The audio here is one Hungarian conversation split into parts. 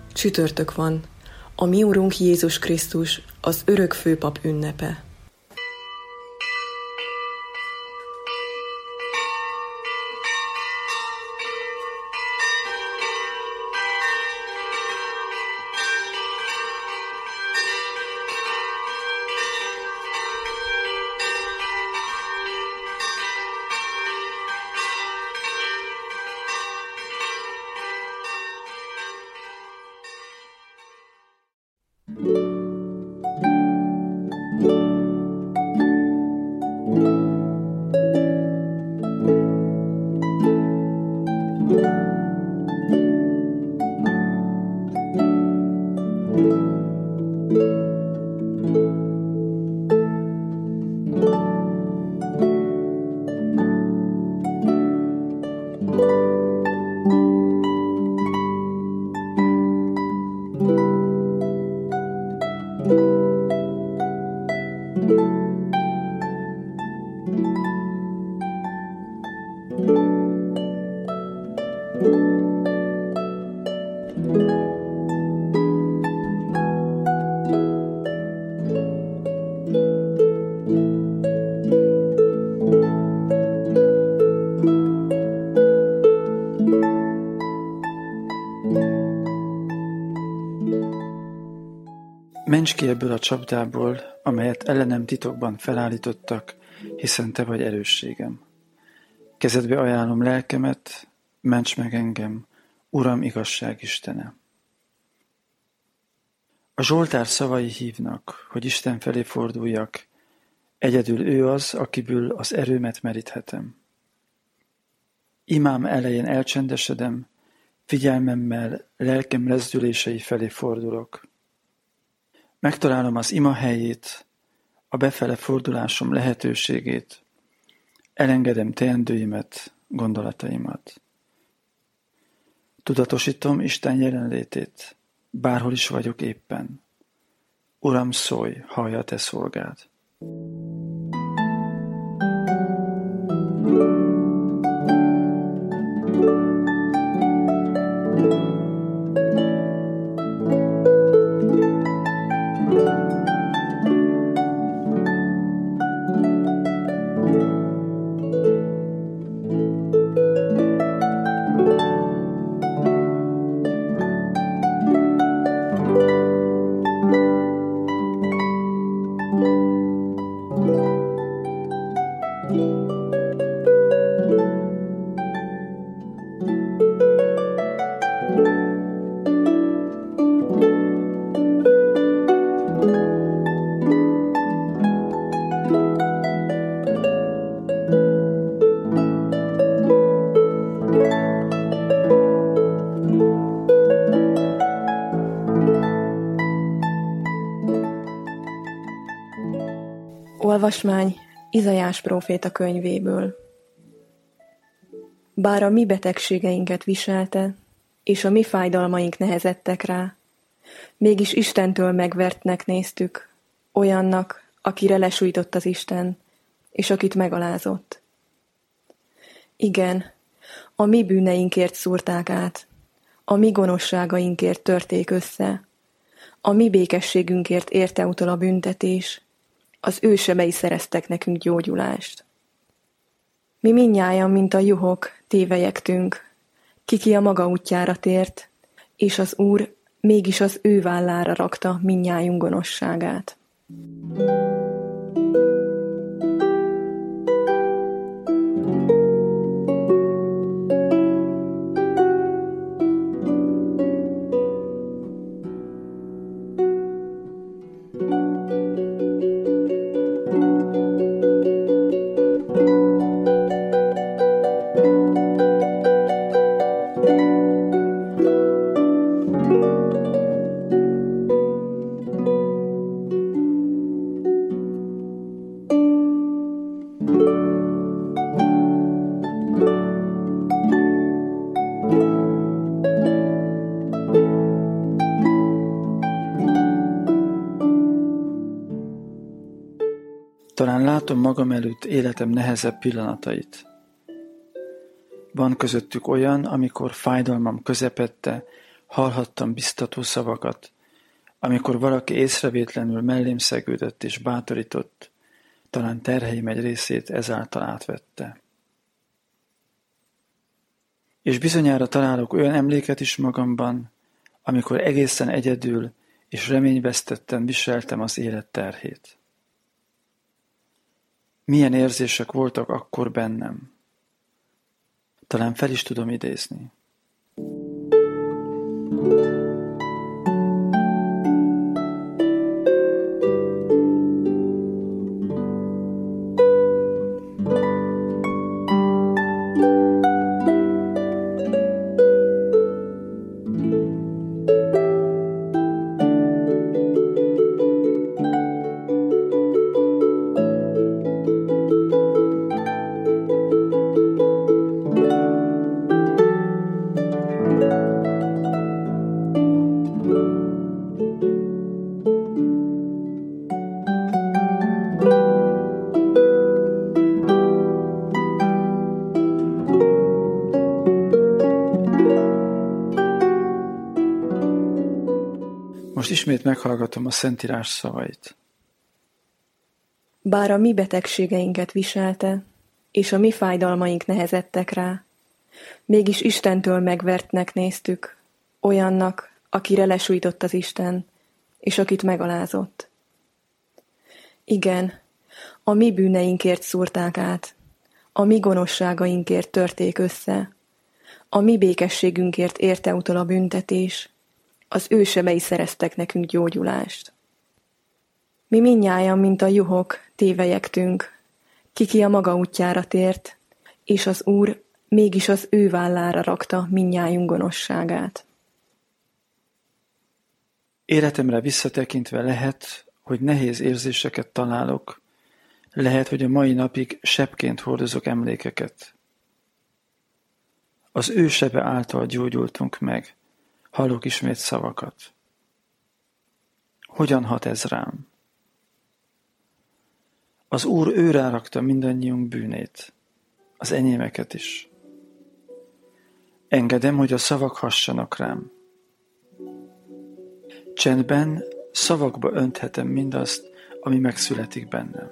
Csütörtök van, a mi Urunk Jézus Krisztus, az örök főpap ünnepe. Mencs ki ebből a csapdából, amelyet ellenem titokban felállítottak, hiszen te vagy erősségem. Kezedbe ajánlom lelkemet, ments meg engem, Uram igazság Istene. A Zsoltár szavai hívnak, hogy Isten felé forduljak, egyedül ő az, akiből az erőmet meríthetem. Imám elején elcsendesedem, figyelmemmel lelkem rezdülései felé fordulok. Megtalálom az ima helyét, a befele fordulásom lehetőségét, elengedem teendőimet, gondolataimat. Tudatosítom Isten jelenlétét, bárhol is vagyok éppen. Uram, szólj, hallj a te szolgád. Olvasmány Izaiás próféta könyvéből. Bár a mi betegségeinket viselte, és a mi fájdalmaink nehezedtek rá, mégis Istentől megvertnek néztük, olyannak, akire lesújtott az Isten, és akit megalázott. Igen, a mi bűneinkért szúrták át, a mi gonoszságainkért törték össze, a mi békességünkért érte utol a büntetés, az ő sebei szereztek nekünk gyógyulást. Mi mindnyájan, mint a juhok, tévelyegtünk, ki a maga útjára tért, és az Úr mégis az ő vállára rakta mindnyájunk gonoszságát. Talán látom magam előtt életem nehezebb pillanatait. Van közöttük olyan, amikor fájdalmam közepette Hallhattam biztató szavakat, amikor valaki észrevétlenül mellém szegődött és bátorított, talán terheim egy részét ezáltal átvette. És bizonyára találok olyan emléket is magamban, amikor egészen egyedül és reményvesztetten viseltem az élet terhét. Milyen érzések voltak akkor bennem? Talán fel is tudom idézni. Most ismét meghallgatom a Szentírás szavait. Bár a mi betegségeinket viselte, és a mi fájdalmaink nehezedtek rá, mégis Istentől megvertnek néztük, olyannak, akire lesújtott az Isten, és akit megalázott. Igen, a mi bűneinkért szúrták át, a mi gonoszságainkért törték össze, a mi békességünkért érte utol a büntetés, az ő sebei szereztek nekünk gyógyulást. Mi mindnyájan, mint a juhok, tévejektünk, ki a maga útjára tért, és az Úr mégis az ő vállára rakta mindnyájunk gonoszságát. Életemre visszatekintve lehet, hogy nehéz érzéseket találok, lehet, hogy a mai napig sebként hordozok emlékeket. Az ő sebe által gyógyultunk meg, hallok ismét szavakat. Hogyan hat ez rám? Az Úr őrá rakta mindannyiunk bűnét, az enyémeket is. Engedem, hogy a szavak hassanak rám. Csendben szavakba önthetem mindazt, ami megszületik bennem.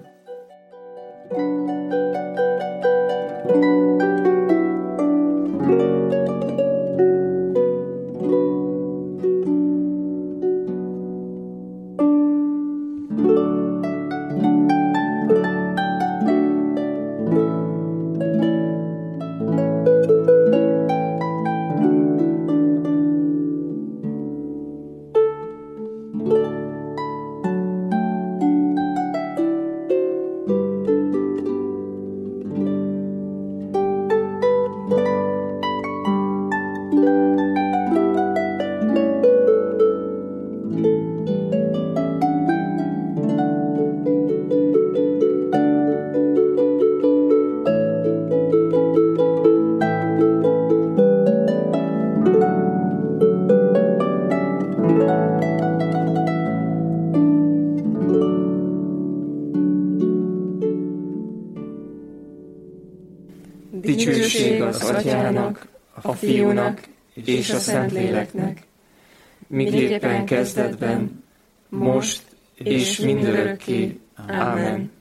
Dicsőség az Atyának, a Fiúnak és a Szentléleknek, miképpen kezdetben, most és mindörökké. Ámen.